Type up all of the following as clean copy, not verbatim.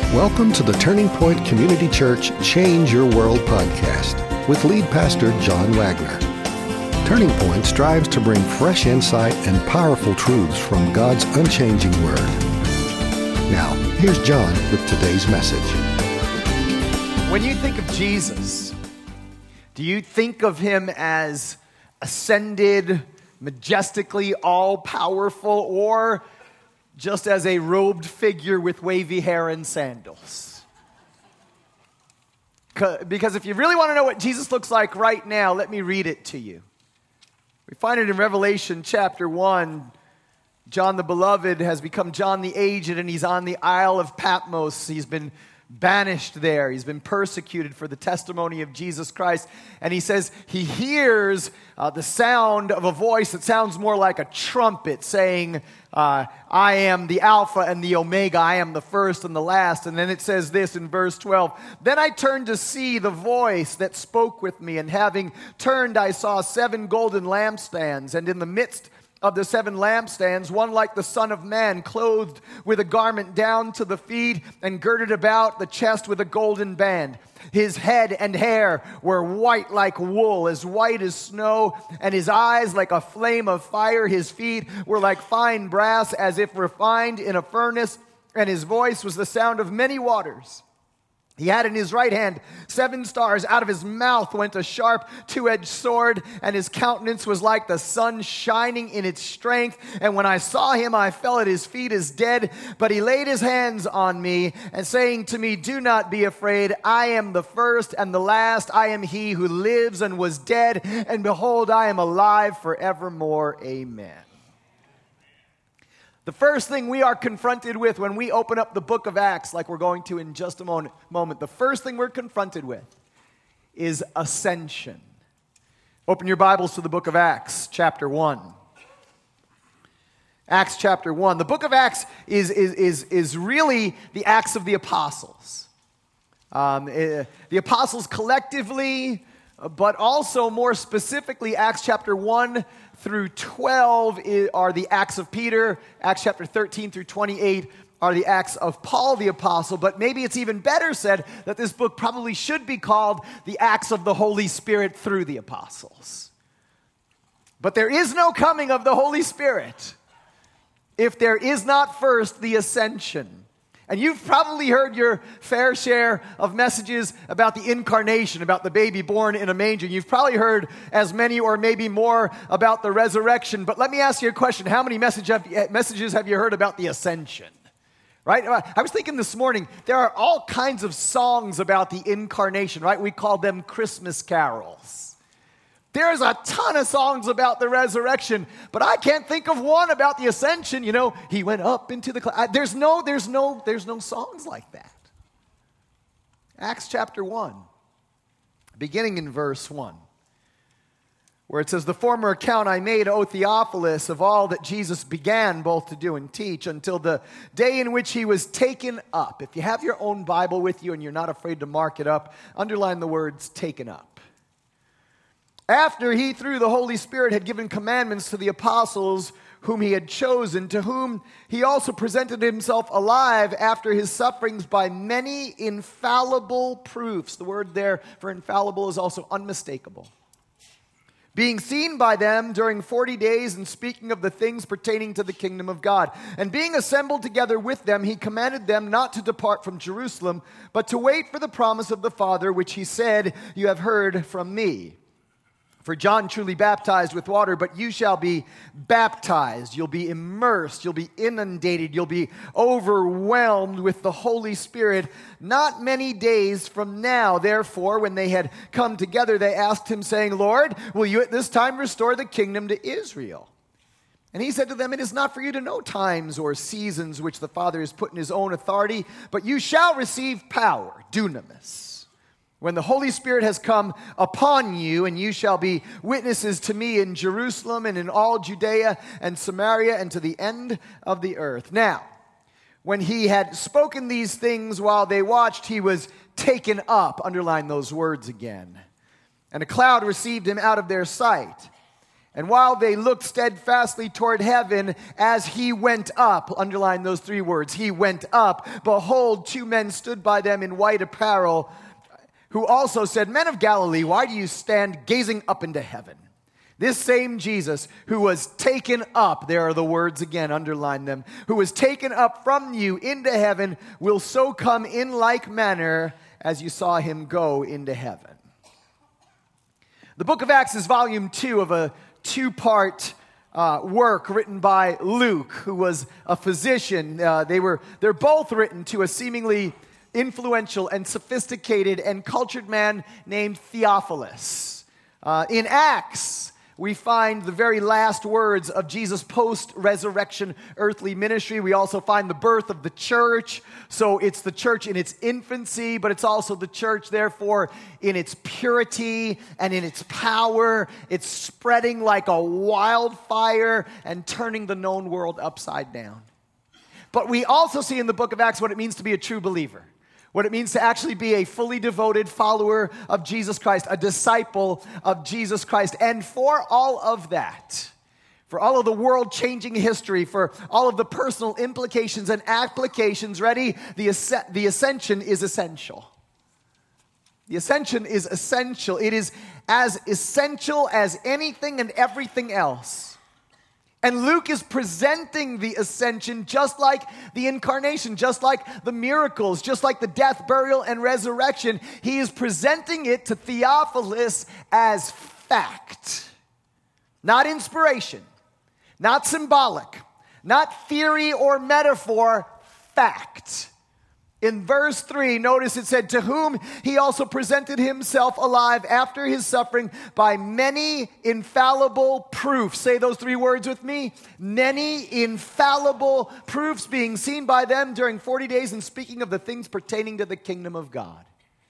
Welcome to the Turning Point Community Church Change Your World podcast with lead pastor John Wagner. Turning Point strives to bring fresh insight and powerful truths from God's unchanging Word. Now, here's John with today's message. When you think of Jesus, do you think of him as ascended, majestically all-powerful, or just as a robed figure with wavy hair and sandals? Because if you really want to know what Jesus looks like right now, let me read it to you. We find it in Revelation chapter 1. John the Beloved has become John the Aged, and he's on the Isle of Patmos. He's been banished there. He's been persecuted for the testimony of Jesus Christ. And he says he hears the sound of a voice that sounds more like a trumpet saying, I am the Alpha and the Omega. I am the first and the last. And then it says this in verse 12. Then I turned to see the voice that spoke with me. And having turned, I saw 7 golden lampstands. And in the midst of the 7 lampstands, one like the Son of Man, clothed with a garment down to the feet and girded about the chest with a golden band. His head and hair were white like wool, as white as snow, and his eyes like a flame of fire. His feet were like fine brass, as if refined in a furnace, and his voice was the sound of many waters. He had in his right hand 7 stars. Out of his mouth went a sharp 2-edged sword, and his countenance was like the sun shining in its strength. And when I saw him, I fell at his feet as dead. But he laid his hands on me, and saying to me, do not be afraid. I am the first and the last. I am he who lives and was dead. And behold, I am alive forevermore. Amen. The first thing we are confronted with when we open up the book of Acts, like we're going to in just a moment, the first thing we're confronted with is ascension. Open your Bibles to the book of Acts, chapter 1. Acts chapter 1. The book of Acts is really the Acts of the Apostles. The Apostles collectively, but also more specifically, Acts chapter 1 through 12 are the Acts of Peter. Acts chapter 13 through 28 are the Acts of Paul the Apostle. But maybe it's even better said that this book probably should be called the Acts of the Holy Spirit through the Apostles. But there is no coming of the Holy Spirit if there is not first the ascension. And you've probably heard your fair share of messages about the incarnation, about the baby born in a manger. You've probably heard as many or maybe more about the resurrection. But let me ask you a question. How many messages have you heard about the ascension? Right? I was thinking this morning, there are all kinds of songs about the incarnation, right? We call them Christmas carols. There's a ton of songs about the resurrection, but I can't think of one about the ascension. You know, he went up into the cloud. There's no songs like that. Acts chapter 1, beginning in verse 1, where it says, the former account I made, O Theophilus, of all that Jesus began both to do and teach until the day in which he was taken up. If you have your own Bible with you and you're not afraid to mark it up, underline the words taken up. After he, through the Holy Spirit, had given commandments to the apostles whom he had chosen, to whom he also presented himself alive after his sufferings by many infallible proofs. The word there for infallible is also unmistakable. Being seen by them during 40 days and speaking of the things pertaining to the kingdom of God. And being assembled together with them, he commanded them not to depart from Jerusalem, but to wait for the promise of the Father, which he said, you have heard from me. For John truly baptized with water, but you shall be baptized. You'll be immersed. You'll be inundated. You'll be overwhelmed with the Holy Spirit not many days from now. Therefore, when they had come together, they asked him, saying, Lord, will you at this time restore the kingdom to Israel? And he said to them, it is not for you to know times or seasons which the Father has put in his own authority, but you shall receive power, dunamis, when the Holy Spirit has come upon you, and you shall be witnesses to me in Jerusalem and in all Judea and Samaria and to the end of the earth. Now, when he had spoken these things while they watched, he was taken up. Underline those words again. And a cloud received him out of their sight. And while they looked steadfastly toward heaven as he went up, underline those three words, he went up, behold, two men stood by them in white apparel, who also said, Men of Galilee, why do you stand gazing up into heaven? This same Jesus who was taken up, there are the words again, underline them, who was taken up from you into heaven will so come in like manner as you saw him go into heaven. The book of Acts is volume 2 of a two-part work written by Luke, who was a physician. They're both written to a seemingly influential and sophisticated and cultured man named Theophilus. In Acts, we find the very last words of Jesus' post-resurrection earthly ministry. We also find the birth of the church. So it's the church in its infancy, but it's also the church, therefore, in its purity and in its power. It's spreading like a wildfire and turning the known world upside down. But we also see in the book of Acts what it means to be a true believer. What it means to actually be a fully devoted follower of Jesus Christ, a disciple of Jesus Christ. And for all of that, for all of the world-changing history, for all of the personal implications and applications, ready? The ascension is essential. The ascension is essential. It is as essential as anything and everything else. And Luke is presenting the ascension just like the incarnation, just like the miracles, just like the death, burial, and resurrection. He is presenting it to Theophilus as fact. Not inspiration, not symbolic, not theory or metaphor, fact. In verse 3, notice it said, to whom he also presented himself alive after his suffering by many infallible proofs. Say those three words with me. Many infallible proofs being seen by them during 40 days and speaking of the things pertaining to the kingdom of God.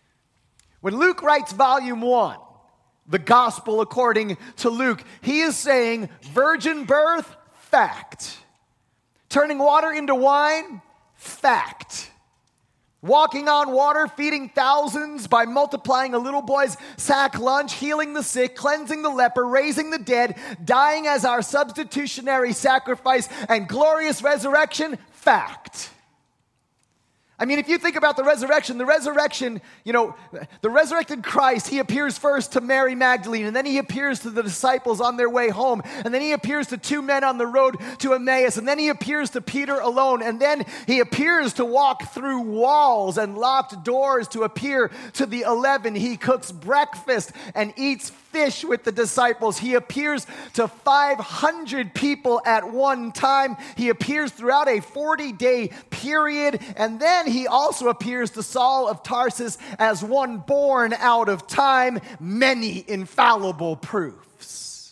When Luke writes volume 1, the gospel according to Luke, he is saying virgin birth, fact. Turning water into wine, fact. Walking on water, feeding thousands by multiplying a little boy's sack lunch, healing the sick, cleansing the leper, raising the dead, dying as our substitutionary sacrifice, and glorious resurrection, fact. I mean, if you think about the resurrection, the resurrected Christ, he appears first to Mary Magdalene, and then he appears to the disciples on their way home, and then he appears to two men on the road to Emmaus, and then he appears to Peter alone, and then he appears to walk through walls and locked doors to appear to the 11. He cooks breakfast and eats fish with the disciples. He appears to 500 people at one time. He appears throughout a 40-day period, and then he also appears to Saul of Tarsus as one born out of time. Many infallible proofs.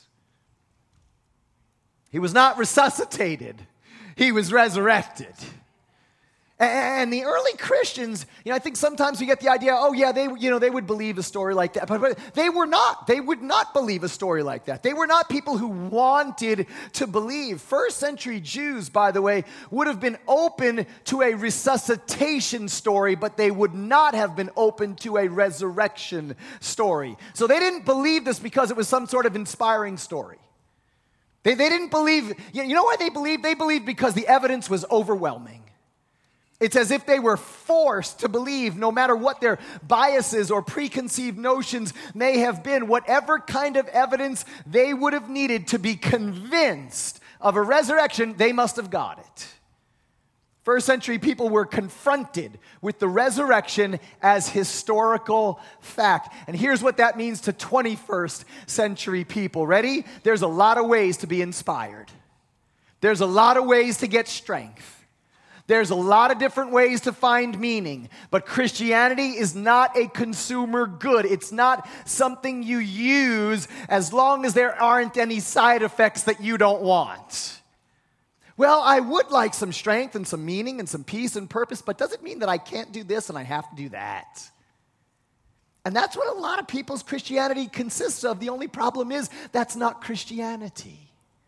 He was not resuscitated. He was resurrected. And the early Christians, I think sometimes we get the idea, they would believe a story like that. But they were not. They would not believe a story like that. They were not people who wanted to believe. First century Jews, by the way, would have been open to a resuscitation story, but they would not have been open to a resurrection story. So they didn't believe this because it was some sort of inspiring story. They didn't believe, you know why they believed? They believed because the evidence was overwhelming. It's as if they were forced to believe, no matter what their biases or preconceived notions may have been, whatever kind of evidence they would have needed to be convinced of a resurrection, they must have got it. First century people were confronted with the resurrection as historical fact. And here's what that means to 21st century people. Ready? There's a lot of ways to be inspired. There's a lot of ways to get strength. There's a lot of different ways to find meaning, but Christianity is not a consumer good. It's not something you use as long as there aren't any side effects that you don't want. Well, I would like some strength and some meaning and some peace and purpose, but does it mean that I can't do this and I have to do that? And that's what a lot of people's Christianity consists of. The only problem is that's not Christianity.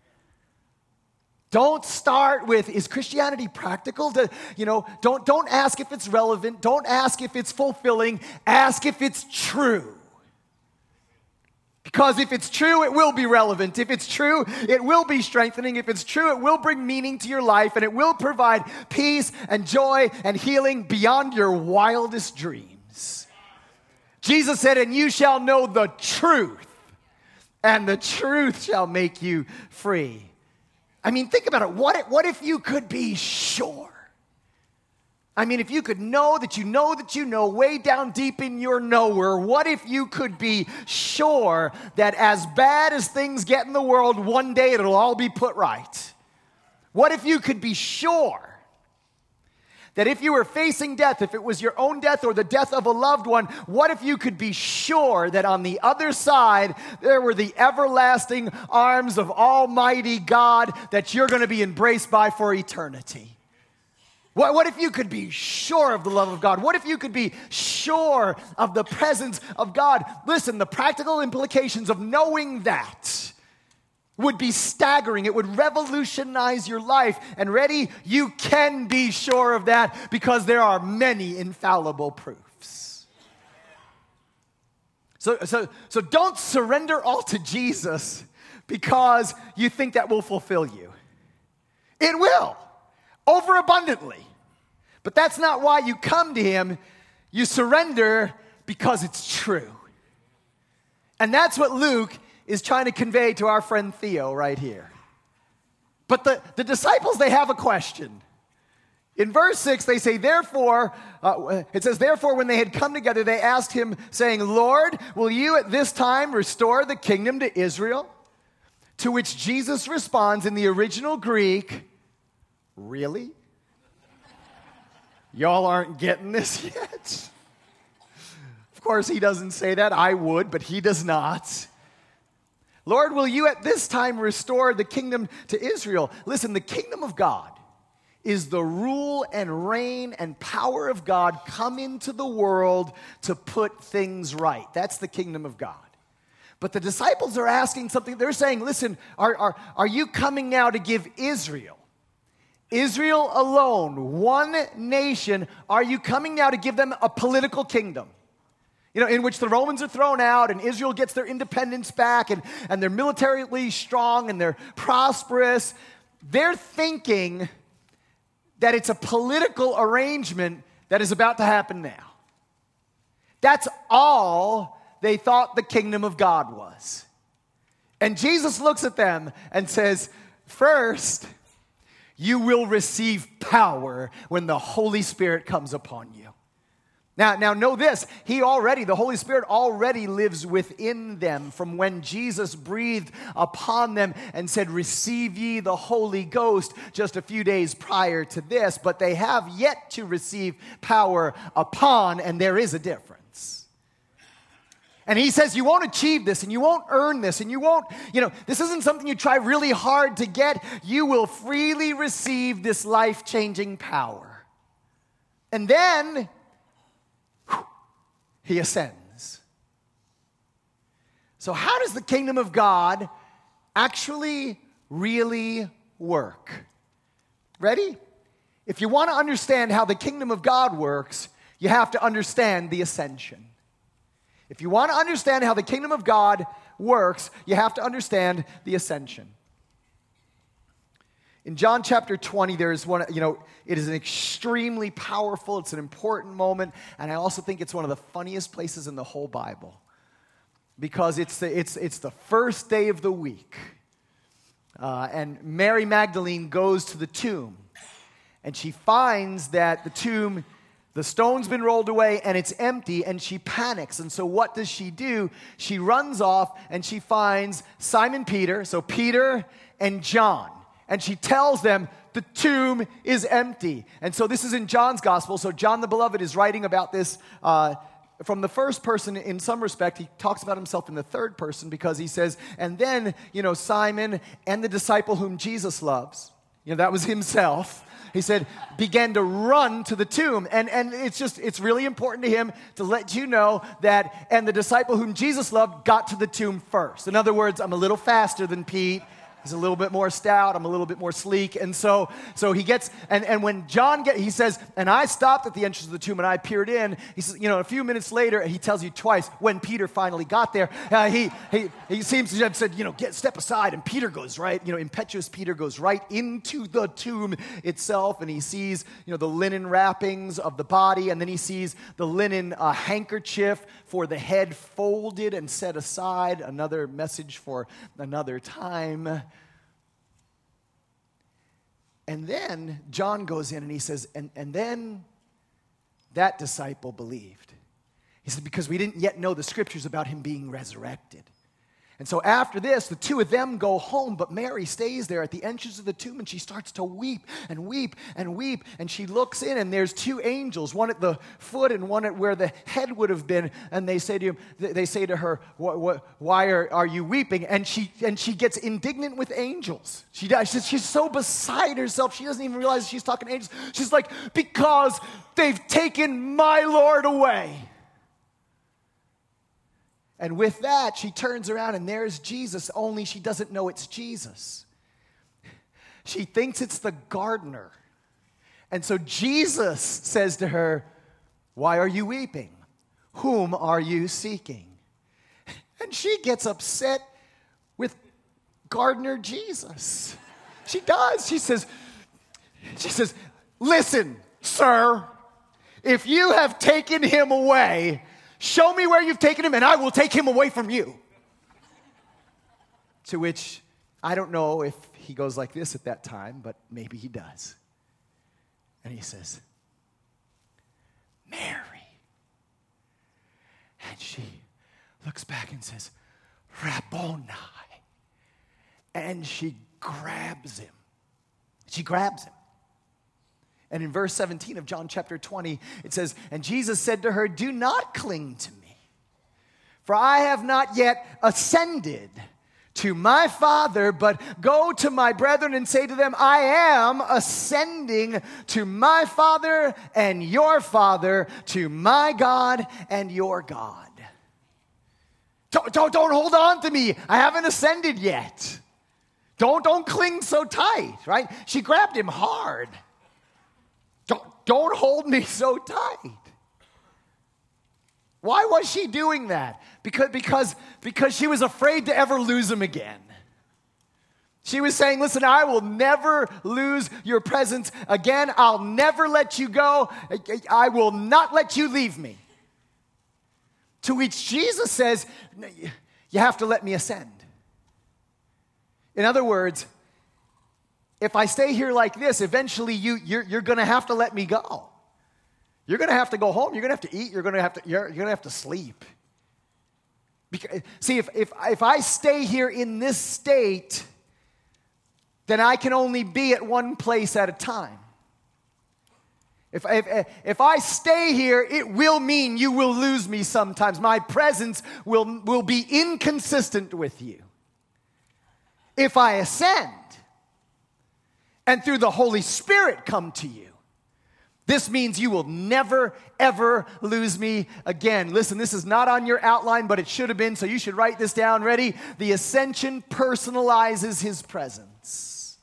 Don't start with, is Christianity practical? Don't ask if it's relevant. Don't ask if it's fulfilling. Ask if it's true. Because if it's true, it will be relevant. If it's true, it will be strengthening. If it's true, it will bring meaning to your life, and it will provide peace and joy and healing beyond your wildest dreams. Jesus said, and you shall know the truth, and the truth shall make you free. I mean, think about it. What if you could be sure? I mean, if you could know that you know that you know way down deep in your knower, what if you could be sure that as bad as things get in the world, one day it'll all be put right? What if you could be sure that if you were facing death, if it was your own death or the death of a loved one, what if you could be sure that on the other side there were the everlasting arms of Almighty God that you're going to be embraced by for eternity? What if you could be sure of the love of God? What if you could be sure of the presence of God? Listen, the practical implications of knowing that would be staggering. It would revolutionize your life. And ready, you can be sure of that because there are many infallible proofs. So don't surrender all to Jesus because you think that will fulfill you. It will. Overabundantly. But that's not why you come to him. You surrender because it's true. And that's what Luke is trying to convey to our friend Theo right here. But the disciples, they have a question. In verse 6, they say, therefore, it says, therefore, when they had come together, they asked him, saying, Lord, will you at this time restore the kingdom to Israel? To which Jesus responds in the original Greek, really? Y'all aren't getting this yet? Of course, he doesn't say that. I would, but he does not. Lord, will you at this time restore the kingdom to Israel? Listen, the kingdom of God is the rule and reign and power of God come into the world to put things right. That's the kingdom of God. But the disciples are asking something. They're saying, listen, are you coming now to give Israel alone, one nation, are you coming now to give them a political kingdom? You know, in which the Romans are thrown out and Israel gets their independence back and they're militarily strong and they're prosperous. They're thinking that it's a political arrangement that is about to happen now. That's all they thought the kingdom of God was. And Jesus looks at them and says, first, you will receive power when the Holy Spirit comes upon you. Now know this, the Holy Spirit already lives within them from when Jesus breathed upon them and said, receive ye the Holy Ghost just a few days prior to this, but they have yet to receive power upon, and there is a difference. And he says, you won't achieve this, and you won't earn this, and you won't, this isn't something you try really hard to get. You will freely receive this life-changing power. And then, he ascends. So how does the kingdom of God actually really work? Ready? If you want to understand how the kingdom of God works, you have to understand the ascension. If you want to understand how the kingdom of God works, you have to understand the ascension. In John chapter 20, there is one, it is an extremely powerful, it's an important moment, and I also think it's one of the funniest places in the whole Bible. Because it's the first day of the week. And Mary Magdalene goes to the tomb, and she finds that the stone's been rolled away and it's empty, and she panics. And so what does she do? She runs off and she finds Simon Peter, so Peter and John. And she tells them the tomb is empty. And so this is in John's gospel. So John the Beloved is writing about this from the first person in some respect. He talks about himself in the third person because he says, and then, Simon and the disciple whom Jesus loves, that was himself. He said, began to run to the tomb. And it's really important to him to let you know that, and the disciple whom Jesus loved got to the tomb first. In other words, I'm a little faster than Pete. He's a little bit more stout. I'm a little bit more sleek. And so he gets, and when John he says, and I stopped at the entrance of the tomb and I peered in. He says, a few minutes later, he tells you twice, when Peter finally got there, he seems to have said, step aside. And Peter goes right, impetuous Peter goes right into the tomb itself. And he sees, the linen wrappings of the body. And then he sees the linen handkerchief for the head folded and set aside. Another message for another time. And then John goes in and he says, and then that disciple believed. He said, because we didn't yet know the scriptures about him being resurrected. And so after this, the two of them go home, but Mary stays there at the entrance of the tomb, and she starts to weep and weep and weep. And she looks in, and there's two angels, one at the foot and one at where the head would have been. And they say to her, why are you weeping? And she gets indignant with angels. She does. She's so beside herself, she doesn't even realize she's talking to angels. She's like, because they've taken my Lord away. And with that, she turns around and there's Jesus, only she doesn't know it's Jesus. She thinks it's the gardener. And so Jesus says to her, why are you weeping? Whom are you seeking? And she gets upset with gardener Jesus. She does. She says, listen, sir, if you have taken him away, show me where you've taken him, and I will take him away from you. To which, I don't know if he goes like this at that time, but maybe he does. And he says, Mary. And she looks back and says, Rabboni. And she grabs him. She grabs him. And in verse 17 of John chapter 20, it says, and Jesus said to her, do not cling to me, for I have not yet ascended to my Father, but go to my brethren and say to them, I am ascending to my Father and your Father, to my God and your God. Don't hold on to me. I haven't ascended yet. Don't cling so tight, right? She grabbed him hard. Don't hold me so tight. Why was she doing that? Because she was afraid to ever lose him again. She was saying, listen, I will never lose your presence again. I'll never let you go. I will not let you leave me. To which Jesus says, you have to let me ascend. In other words, if I stay here like this, eventually you're going to have to let me go. You're going to have to go home. You're going to have to eat. You're going to have to sleep. Because, see, if I stay here in this state, then I can only be at one place at a time. If I stay here, it will mean you will lose me sometimes. My presence will be inconsistent with you. If I ascend, and through the Holy Spirit come to you, this means you will never, ever lose me again. Listen, this is not on your outline, but it should have been, so you should write this down. Ready? The ascension personalizes his presence.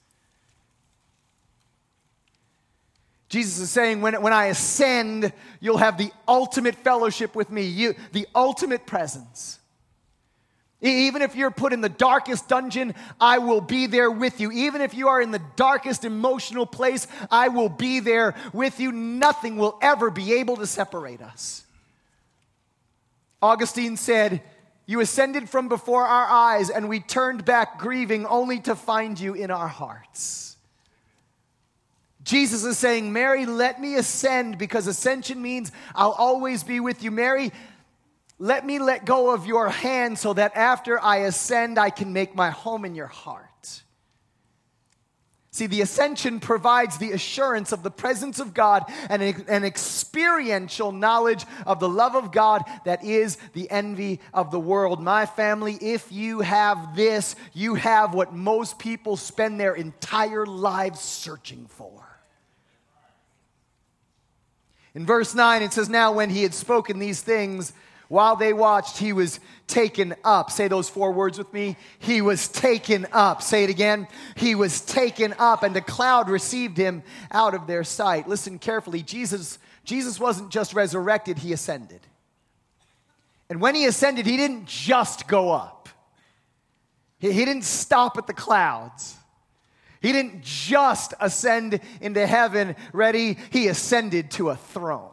Jesus is saying, when I ascend, you'll have the ultimate fellowship with me, the ultimate presence. Even if you're put in the darkest dungeon, I will be there with you. Even if you are in the darkest emotional place, I will be there with you. Nothing will ever be able to separate us. Augustine said, you ascended from before our eyes, and we turned back grieving only to find you in our hearts. Jesus is saying, Mary, let me ascend, because ascension means I'll always be with you. Mary, let me let go of your hand so that after I ascend, I can make my home in your heart. See, the ascension provides the assurance of the presence of God and an experiential knowledge of the love of God that is the envy of the world. My family, if you have this, you have what most people spend their entire lives searching for. In verse 9, it says, now when he had spoken these things, While they watched, he was taken up. Say those 4 words with me. He was taken up. Say it again. He was taken up, and a cloud received him out of their sight. Listen carefully. Jesus wasn't just resurrected, he ascended. And when he ascended, he didn't just go up. He didn't stop at the clouds. He didn't just ascend into heaven. Ready? He ascended to a throne.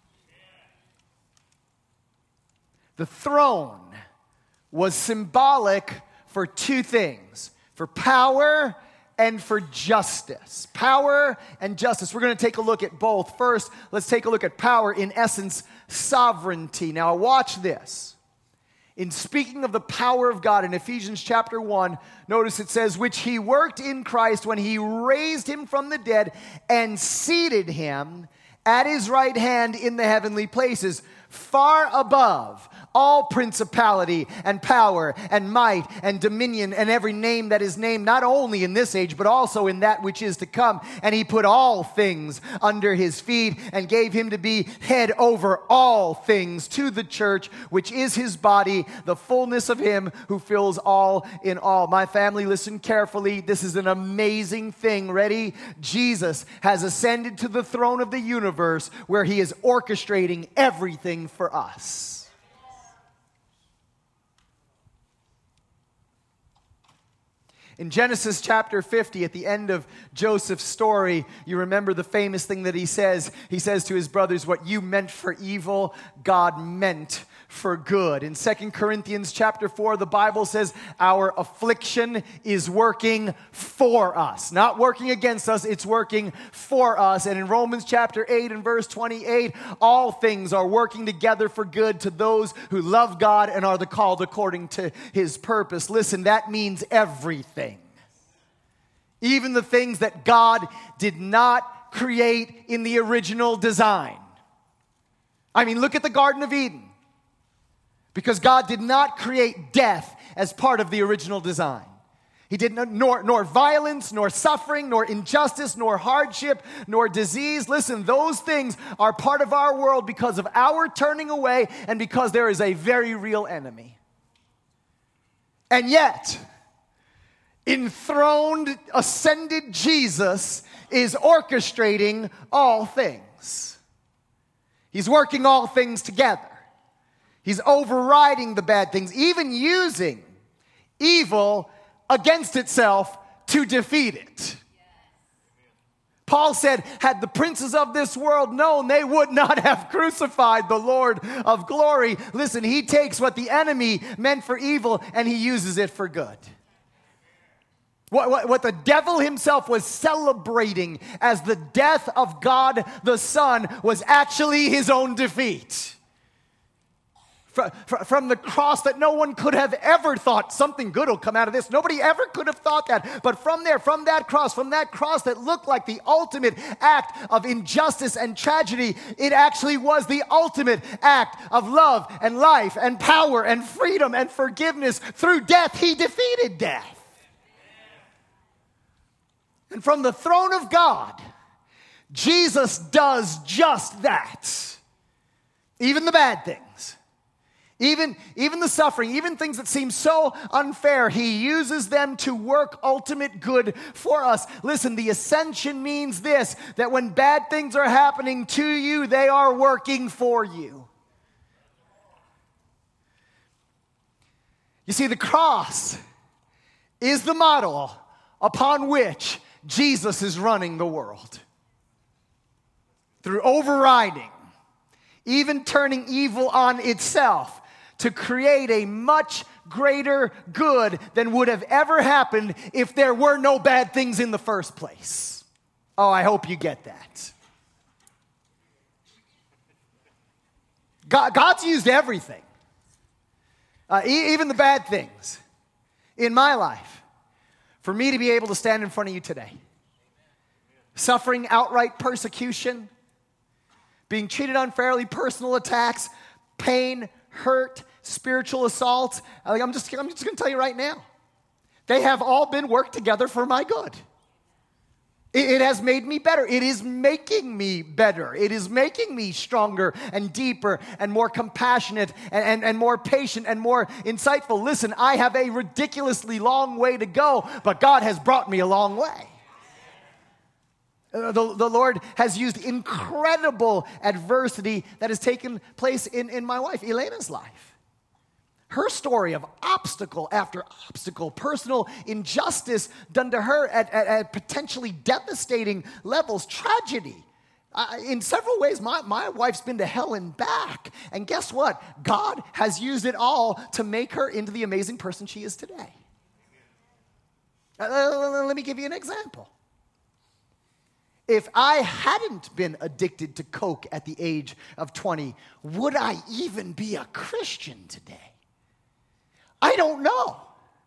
The throne was symbolic for 2 things, for power and for justice. Power and justice. We're going to take a look at both. First, let's take a look at power, in essence, sovereignty. Now, watch this. In speaking of the power of God in Ephesians chapter 1, notice it says, which he worked in Christ when he raised him from the dead and seated him at his right hand in the heavenly places, far above all principality and power and might and dominion and every name that is named, not only in this age, but also in that which is to come. And he put all things under his feet and gave him to be head over all things to the church, which is his body, the fullness of him who fills all in all. My family, listen carefully. This is an amazing thing. Ready? Jesus has ascended to the throne of the universe where he is orchestrating everything for us. In Genesis chapter 50, at the end of Joseph's story, you remember the famous thing that he says. He says to his brothers, what you meant for evil, God meant for good. In 2 Corinthians chapter 4, the Bible says our affliction is working for us. Not working against us, it's working for us. And in Romans chapter 8 and verse 28, all things are working together for good to those who love God and are the called according to his purpose. Listen, that means everything. Even the things that God did not create in the original design. I mean, look at the Garden of Eden. Because God did not create death as part of the original design. He did not, nor violence, nor suffering, nor injustice, nor hardship, nor disease. Listen, those things are part of our world because of our turning away and because there is a very real enemy. And yet, enthroned, ascended Jesus is orchestrating all things. He's working all things together. He's overriding the bad things, even using evil against itself to defeat it. Paul said, had the princes of this world known, they would not have crucified the Lord of glory. Listen, he takes what the enemy meant for evil and he uses it for good. What the devil himself was celebrating as the death of God the Son was actually his own defeat. From the cross that no one could have ever thought something good will come out of this. Nobody ever could have thought that. But from that cross that looked like the ultimate act of injustice and tragedy, it actually was the ultimate act of love and life and power and freedom and forgiveness. Through death, he defeated death. And from the throne of God, Jesus does just that. Even the bad things. Even the suffering, even things that seem so unfair, he uses them to work ultimate good for us. Listen, the ascension means this, that when bad things are happening to you, they are working for you. You see, the cross is the model upon which Jesus is running the world. Through overriding, even turning evil on itself, to create a much greater good than would have ever happened if there were no bad things in the first place. Oh, I hope you get that. God's used everything, even the bad things in my life, for me to be able to stand in front of you today. Suffering outright persecution, being treated unfairly, personal attacks, pain, hurt, spiritual assaults. I'm just going to tell you right now. They have all been worked together for my good. It has made me better. It is making me better. It is making me stronger and deeper and more compassionate and more patient and more insightful. Listen, I have a ridiculously long way to go, but God has brought me a long way. The Lord has used incredible adversity that has taken place in my wife, Elena's life. Her story of obstacle after obstacle, personal injustice done to her at potentially devastating levels, tragedy. In several ways, my wife's been to hell and back. And guess what? God has used it all to make her into the amazing person she is today. Let me give you an example. If I hadn't been addicted to coke at the age of 20, would I even be a Christian today? I don't know.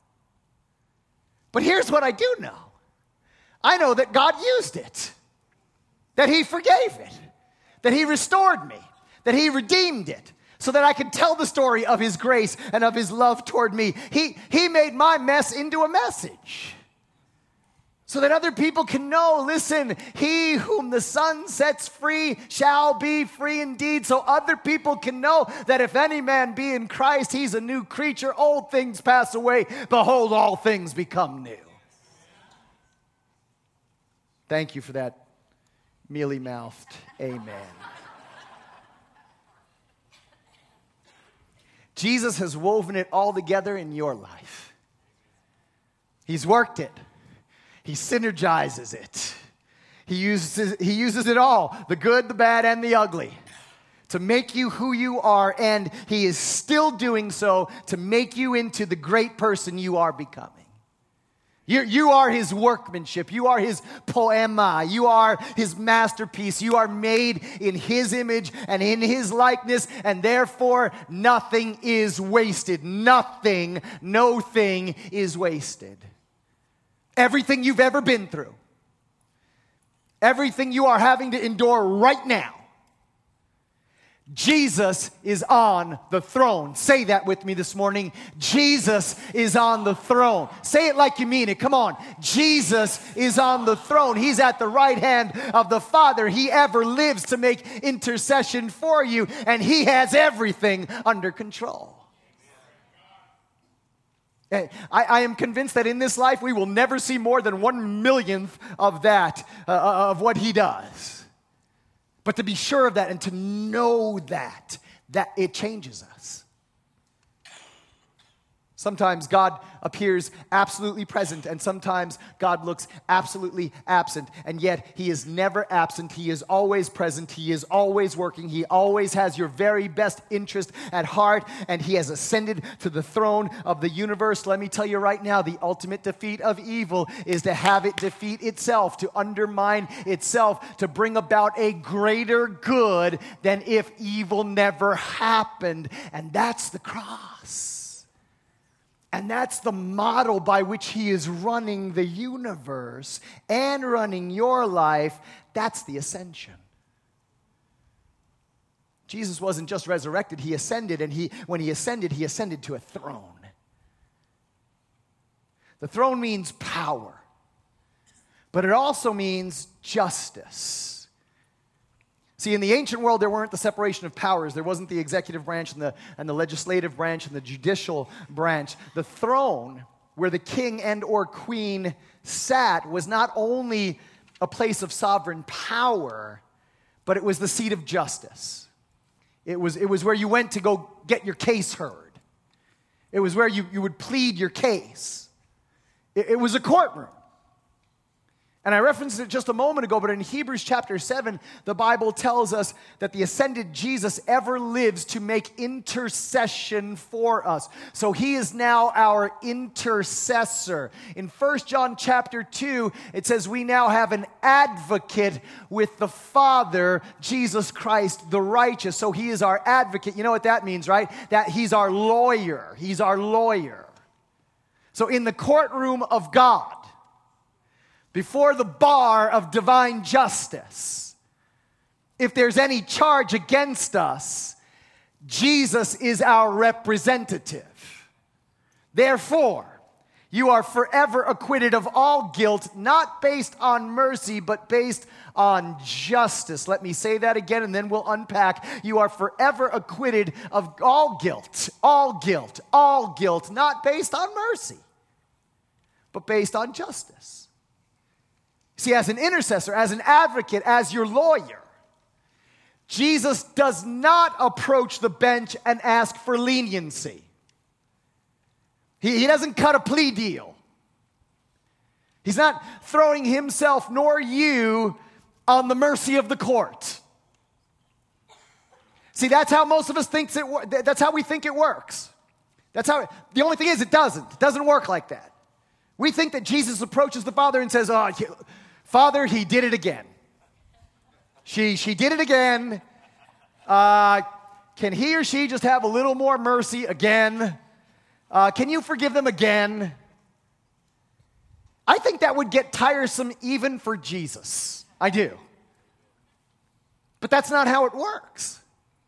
But here's what I do know. I know that God used it, that He forgave it, that He restored me, that He redeemed it, so that I could tell the story of His grace and of His love toward me. He made my mess into a message, so that other people can know, listen, he whom the Son sets free shall be free indeed. So other people can know that if any man be in Christ, he's a new creature. Old things pass away. Behold, all things become new. Thank you for that mealy-mouthed amen. Jesus has woven it all together in your life. He's worked it. He synergizes it. He uses it all, the good, the bad, and the ugly, to make you who you are, and He is still doing so to make you into the great person you are becoming. You are His workmanship. You are His poema. You are His masterpiece. You are made in His image and in His likeness, and therefore nothing is wasted. Nothing, no thing is wasted. Everything you've ever been through, everything you are having to endure right now, Jesus is on the throne. Say that with me this morning. Jesus is on the throne. Say it like you mean it. Come on. Jesus is on the throne. He's at the right hand of the Father. He ever lives to make intercession for you, and He has everything under control. I am convinced that in this life we will never see more than 1/1,000,000th of that, of what He does. But to be sure of that and to know that it changes us. Sometimes God appears absolutely present, and sometimes God looks absolutely absent. And yet He is never absent. He is always present. He is always working. He always has your very best interest at heart, and He has ascended to the throne of the universe. Let me tell you right now, the ultimate defeat of evil is to have it defeat itself, to undermine itself, to bring about a greater good than if evil never happened. And that's the cross. And that's the model by which He is running the universe and running your life. That's the ascension. Jesus wasn't just resurrected, He ascended, and when He ascended to a throne. The throne means power, but it also means justice. See, in the ancient world, there weren't the separation of powers. There wasn't the executive branch and the legislative branch and the judicial branch. The throne, where the king and or queen sat, was not only a place of sovereign power, but it was the seat of justice. It was where you went to go get your case heard. It was where you would plead your case. It was a courtroom. And I referenced it just a moment ago, but in Hebrews chapter 7, the Bible tells us that the ascended Jesus ever lives to make intercession for us. So He is now our intercessor. In 1 John chapter 2, it says we now have an advocate with the Father, Jesus Christ the righteous. So He is our advocate. You know what that means, right? That He's our lawyer. He's our lawyer. So in the courtroom of God, before the bar of divine justice, if there's any charge against us, Jesus is our representative. Therefore, You are forever acquitted of all guilt, not based on mercy, but based on justice. Let me say that again, and then we'll unpack. You are forever acquitted of all guilt, not based on mercy, but based on justice. See, as an intercessor, as an advocate, as your lawyer, Jesus does not approach the bench and ask for leniency. He doesn't cut a plea deal. He's not throwing himself nor you on the mercy of the court. See, that's how most of us think that's how we think it works. The only thing is it doesn't. It doesn't work like that. We think that Jesus approaches the Father and says, "Oh, Father, he did it again. She did it again. Can he or she just have a little more mercy again? Can you forgive them again?" I think that would get tiresome even for Jesus. I do. But that's not how it works.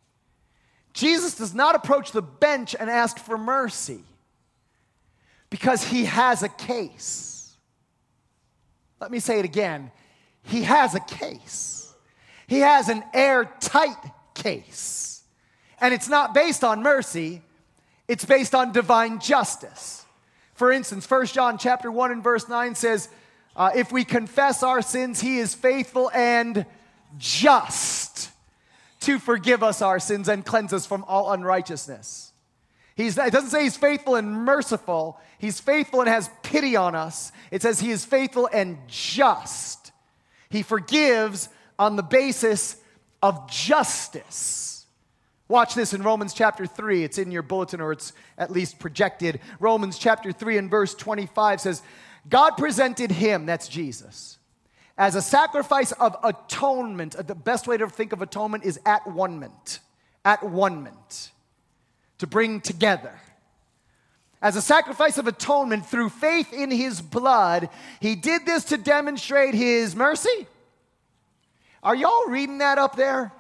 Jesus does not approach the bench and ask for mercy because he has a case. Let me say it again. He has a case. He has an airtight case. And it's not based on mercy. It's based on divine justice. For instance, 1 John chapter 1 and verse 9 says, if we confess our sins, he is faithful and just to forgive us our sins and cleanse us from all unrighteousness. It doesn't say he's faithful and merciful. He's faithful and has pity on us. It says he is faithful and just. He forgives on the basis of justice. Watch this in Romans chapter 3. It's in your bulletin, or it's at least projected. Romans chapter 3 and verse 25 says, God presented him, that's Jesus, as a sacrifice of atonement. The best way to think of atonement is at one-ment. At one-ment. To bring together. As a sacrifice of atonement through faith in his blood, he did this to demonstrate his mercy. Are y'all reading that up there?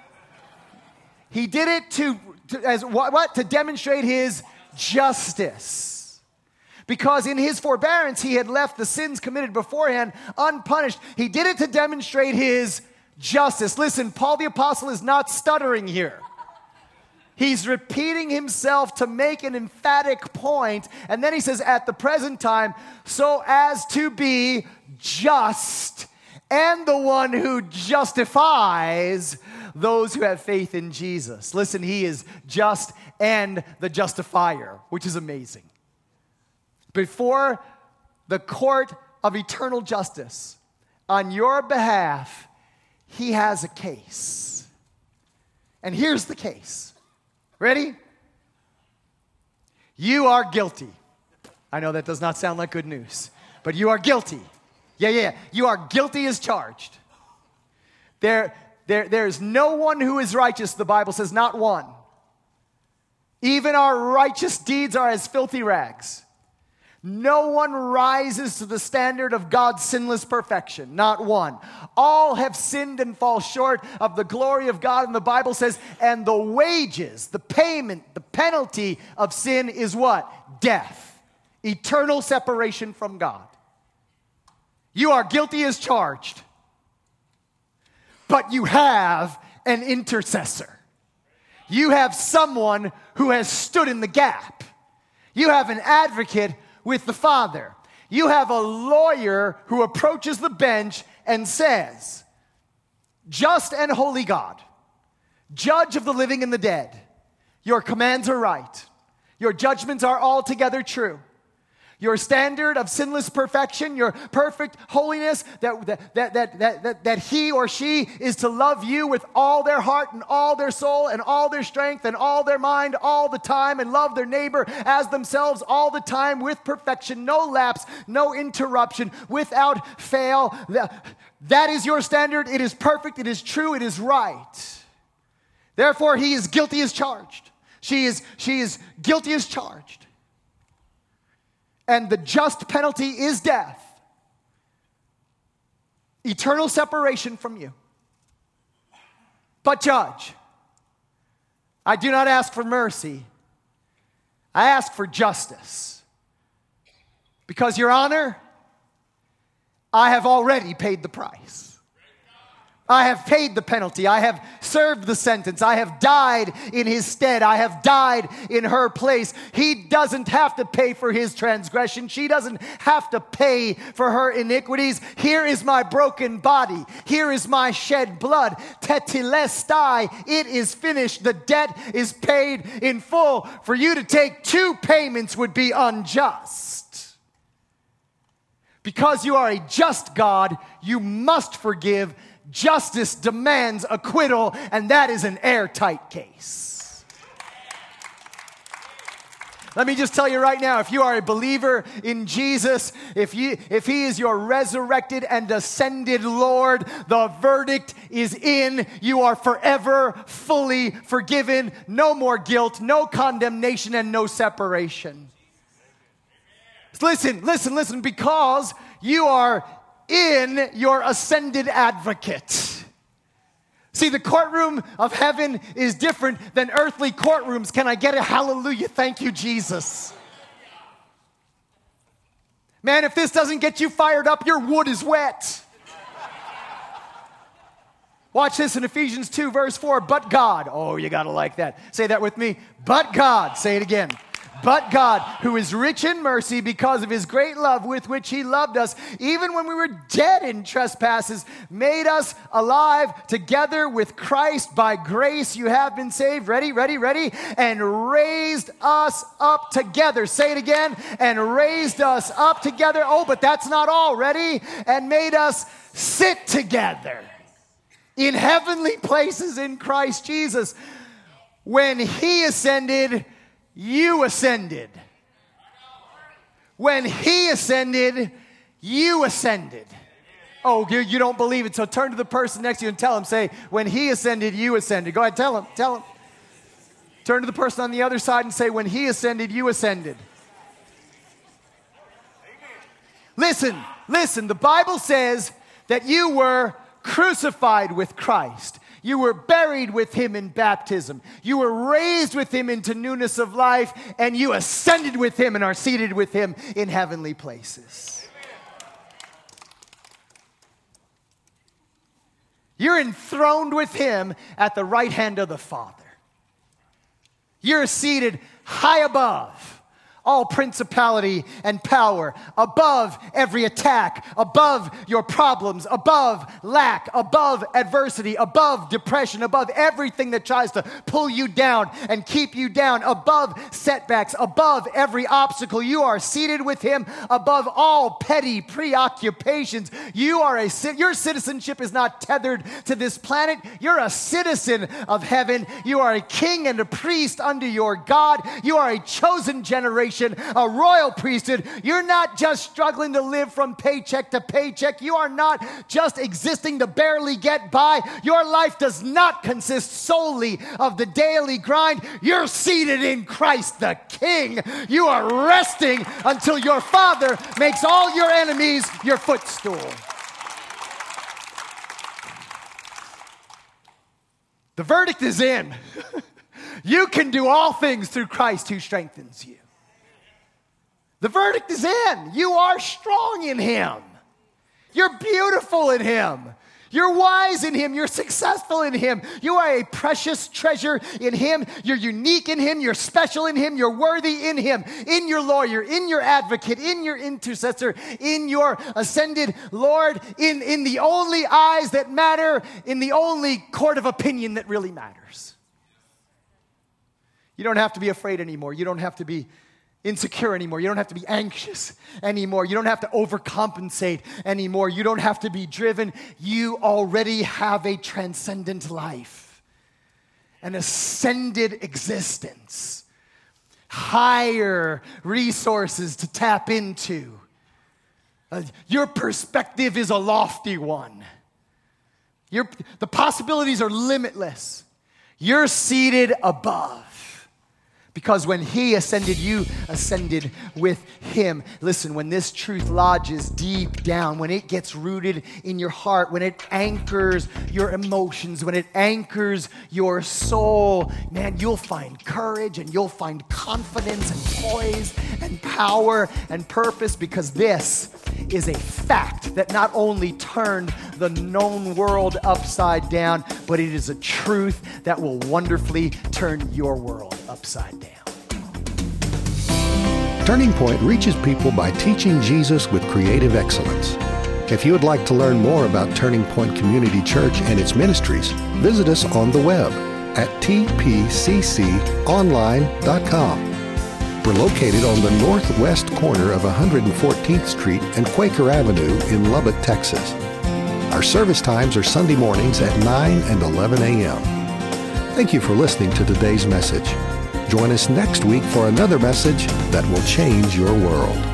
He did it to demonstrate his justice. Because in his forbearance, he had left the sins committed beforehand unpunished. He did it to demonstrate his justice. Listen, Paul the Apostle is not stuttering here. He's repeating himself to make an emphatic point. And then he says, at the present time, so as to be just and the one who justifies those who have faith in Jesus. Listen, he is just and the justifier, which is amazing. Before the court of eternal justice, on your behalf, he has a case. And here's the case. Ready? You are guilty. I know that does not sound like good news, but you are guilty. Yeah. You are guilty as charged. There's no one who is righteous, the Bible says, not one. Even our righteous deeds are as filthy rags. No one rises to the standard of God's sinless perfection, not one. All have sinned and fall short of the glory of God, and the Bible says, and the wages, the payment, the penalty of sin is what? Death. Eternal separation from God. You are guilty as charged. But you have an intercessor. You have someone who has stood in the gap. You have an advocate with the Father. You have a lawyer who approaches the bench and says, just and holy God, judge of the living and the dead, your commands are right. Your judgments are altogether true. Your standard of sinless perfection, your perfect holiness, that he or she is to love you with all their heart and all their soul and all their strength and all their mind all the time, and love their neighbor as themselves all the time with perfection, no lapse, no interruption, without fail. That is your standard. It is perfect. It is true. It is right. Therefore, he is guilty as charged. She is guilty as charged. And the just penalty is death. Eternal separation from you. But judge, I do not ask for mercy. I ask for justice. Because, Your Honor, I have already paid the price. I have paid the penalty. I have served the sentence. I have died in his stead. I have died in her place. He doesn't have to pay for his transgression. She doesn't have to pay for her iniquities. Here is my broken body. Here is my shed blood. Tetelestai. It is finished. The debt is paid in full. For you to take two payments would be unjust. Because you are a just God, you must forgive. Justice demands acquittal, and that is an airtight case. Let me just tell you right now, if you are a believer in Jesus, if he is your resurrected and ascended Lord, the verdict is in. You are forever fully forgiven. No more guilt, no condemnation, and no separation. Listen, because you are in your ascended advocate. See, the courtroom of heaven is different than earthly courtrooms. Can I get a hallelujah? Thank you, Jesus. Man, if this doesn't get you fired up, your wood is wet. Watch this in Ephesians 2, verse 4. But God. Oh, you got to like that. Say that with me. But God. Say it again. But God, who is rich in mercy because of his great love with which he loved us, even when we were dead in trespasses, made us alive together with Christ. By grace you have been saved. Ready? And raised us up together. Say it again. And raised us up together. Oh, but that's not all. Ready? And made us sit together in heavenly places in Christ Jesus. When he ascended, you ascended. When he ascended, you ascended. Oh, you don't believe it. So turn to the person next to you and tell him, say, when he ascended, you ascended. Go ahead, tell him. Turn to the person on the other side and say, when he ascended, you ascended. Listen, the Bible says that you were crucified with Christ. You were buried with him in baptism. You were raised with him into newness of life, and you ascended with him and are seated with him in heavenly places. You're enthroned with him at the right hand of the Father. You're seated high above all principality and power, above every attack, above your problems, above lack, above adversity, above depression, above everything that tries to pull you down and keep you down, above setbacks, above every obstacle. You are seated with him above all petty preoccupations. Your citizenship is not tethered to this planet. You're a citizen of heaven. You are a king and a priest unto your God. You are a chosen generation, a royal priesthood. You're not just struggling to live from paycheck to paycheck. You are not just existing to barely get by. Your life does not consist solely of the daily grind. You're seated in Christ the King. You are resting until your Father makes all your enemies your footstool. The verdict is in. You can do all things through Christ who strengthens you. The verdict is in. You are strong in him. You're beautiful in him. You're wise in him. You're successful in him. You are a precious treasure in him. You're unique in him. You're special in him. You're worthy in him. In your lawyer, in your advocate, in your intercessor, in your ascended Lord, in the only eyes that matter, in the only court of opinion that really matters. You don't have to be afraid anymore. You don't have to be insecure anymore. You don't have to be anxious anymore. You don't have to overcompensate anymore. You don't have to be driven. You already have a transcendent life, an ascended existence, higher resources to tap into. Your perspective is a lofty one. The possibilities are limitless. You're seated above. Because when he ascended, you ascended with him. Listen, when this truth lodges deep down, when it gets rooted in your heart, when it anchors your emotions, when it anchors your soul, man, you'll find courage and you'll find confidence and poise and power and purpose, because this is a fact that not only turned the known world upside down, but it is a truth that will wonderfully turn your world upside down. Turning Point reaches people by teaching Jesus with creative excellence. If you would like to learn more about Turning Point Community Church and its ministries, visit us on the web at tpcconline.com. We're located on the northwest corner of 114th Street and Quaker Avenue in Lubbock, Texas. Our service times are Sunday mornings at 9 and 11 a.m. Thank you for listening to today's message. Join us next week for another message that will change your world.